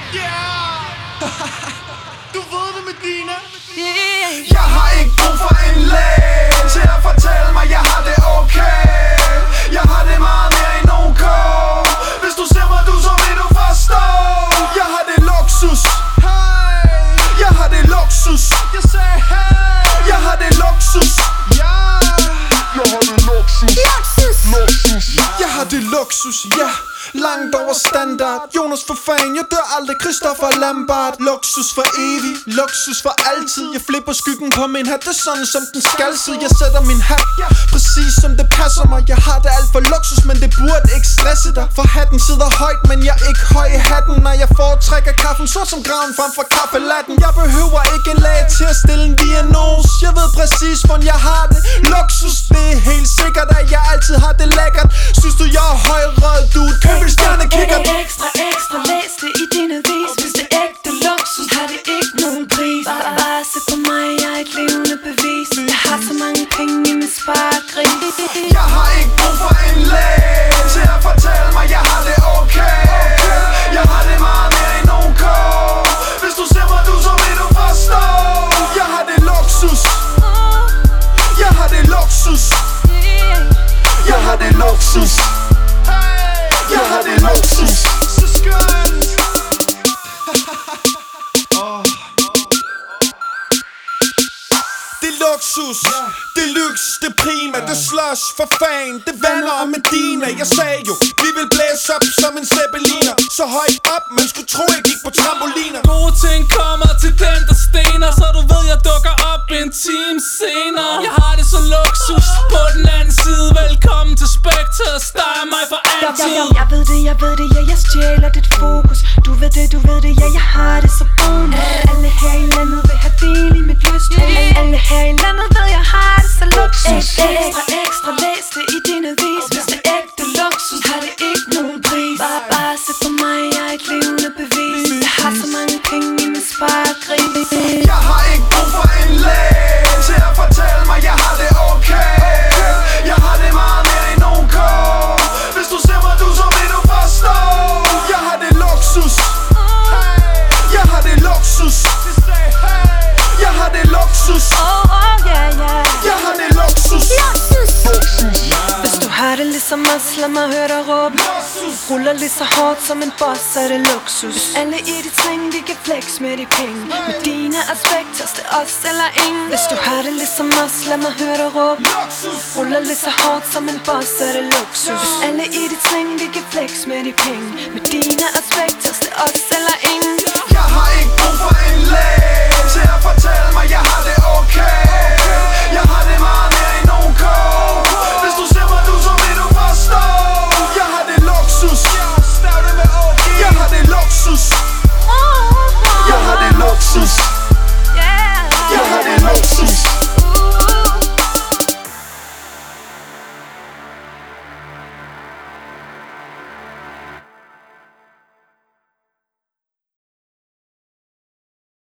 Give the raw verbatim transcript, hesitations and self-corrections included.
Du ved det, Medina. Jeg har ikke brug for en læge til at fortælle mig, jeg har det okay. Jeg har det meget mere end ok. Hvis du ser mig, du så vil du forstå. Jeg har det luksus. Jeg har det luksus. Jeg sagde hey. Jeg har det luksus. Ja. Jeg har det luksus. Luksus. Luksus. Jeg har det luksus, ja. Langt over standard. Jonas for fan, jeg dør aldrig. Christopher Lambert. Luksus for evig, luksus for altid. Jeg flipper skyggen på min hat, det er sådan som den skal sidde. Jeg sætter min hat, præcis som det passer mig. Jeg har det alt for luksus, men det burde ikke stresse dig. For hatten sidder højt, men jeg er ikke høj i hatten. Når jeg foretrækker kaffen sort som graven frem for kaffelatten. Jeg behøver ikke en læge til at stille en diagnose. Jeg ved præcis, hvordan jeg har det. Luksus, det er helt sikkert, at jeg altid har det lækkert. Synes du, jeg er højrød, du er køb en stjerne kikkert. Ekstra, ekstra, læs det i din avis. Hvis det er ægte luksus, har det ikke nogen pris. Bare, bare se på mig, jeg er et levende bevis. Jeg har så mange penge i min sparegris. Jeg har ikke brug for en læge til at fortælle mig, jeg har det okay. Jeg har det meget mere end ok. Hvis du ser mig, du så vil du forstå. Jeg har det luksus. Jeg har det luksus. Jeg har det luksus. Jeg har det luksus. Så skønt. oh. Det er luksus, det er lyks, det er prima. Det slås for fan, det vandrer om Medina. Jeg sagde jo, vi vil blæse op som en zeppeliner. Så højt op, man skulle tro jeg gik på trampoliner. Gode ting kommer til den der stener, så du ved jeg dukker op en time senere. Jeg har det så luksus på den anden side. Velkommen til Spectres, der er mig for altid. Jeg ved det, jeg ved det, ja, jeg stjæler dit fokus. Du ved det, du ved det, ja, jeg har det så bonus. Alle her i landet vil have del i mit lyst. Alle her i landet ved, jeg har det så luksus. Ekstra, ekstra, læs det i din avis. Hvis det er ægte luksus, har det ikke nogen pris. Bare, bare se på mig, jeg er et levende bevis. Jeg har så mange penge i min sparegris. Jeg har ikke brug for en læge til at fortælle mig, jeg har det okay. Jeg har det meget mere end ok. Hvis du ser mig, du så vil du forstå. Jeg har det luksus. Jeg har det luksus. Jeg har det luksus. Jeg har det luksus. Hvis du har det ligesom os, lad mig høre dig råbe. Ruller lige så hårdt som en boss, så er det luksus. Hvis alle i dit sving, de kan flex med de penge. Med dine aspekter, det er os eller ingen. Hvis du har det ligesom os, lad mig høre dig råbe. Ruller lige så hårdt som en boss, så er det luksus. Hvis alle i dit sving, de kan flex med de penge. Med dine aspekter, det er os eller ingen. Jeg har ikke brug for en læge til at fortælle mig, jeg har det okay. Jeg har det meget mere end ok. Hvis du ser mig, du så vil du forstå. Jeg har det luksus. Jeg har det luksus. Jeg har det luksus.